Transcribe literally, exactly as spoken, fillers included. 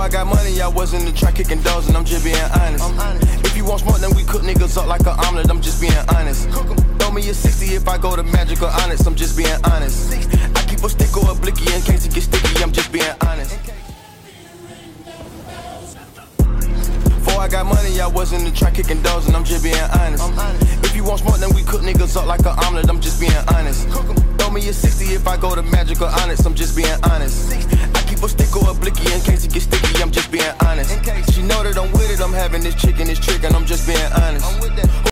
I got money, I was in the trap kicking doors, and I'm just being honest. I'm honest. If you want smoke, then we cook niggas up like an omelet, I'm just being honest. Throw me a sixty if I go to Magic or Honest, I'm just being honest. I keep a stick or a blicky in case it gets sticky, I'm just being honest. Before I got money, I was in the trap kicking doors, and I'm just being honest. I'm honest. If you want smoke, then we cook niggas up like an omelet, I'm just being honest. Throw me a sixty if I go to Magic or Honest, I'm just being honest. I keep a stick or a blicky in case it gets sticky, I'm just being honest. She know that I'm with it, I'm having this chick and this trick, and I'm just being honest.